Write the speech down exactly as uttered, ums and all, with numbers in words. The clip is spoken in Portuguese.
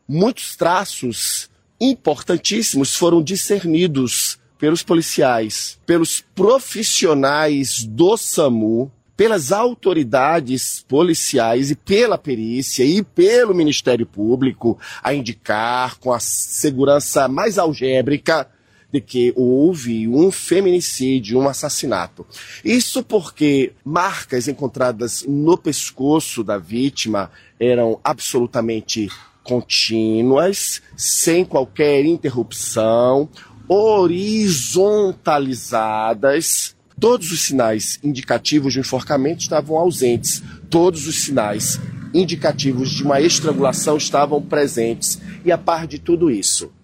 muitos traços importantíssimos foram discernidos pelos policiais, pelos profissionais do SAMU, pelas autoridades policiais e pela perícia e pelo Ministério Público a indicar com a segurança mais algébrica de que houve um feminicídio, um assassinato. Isso porque marcas encontradas no pescoço da vítima eram absolutamente contínuas, sem qualquer interrupção, horizontalizadas. Todos os sinais indicativos de um enforcamento estavam ausentes. Todos os sinais indicativos de uma estrangulação estavam presentes. E a par de tudo isso,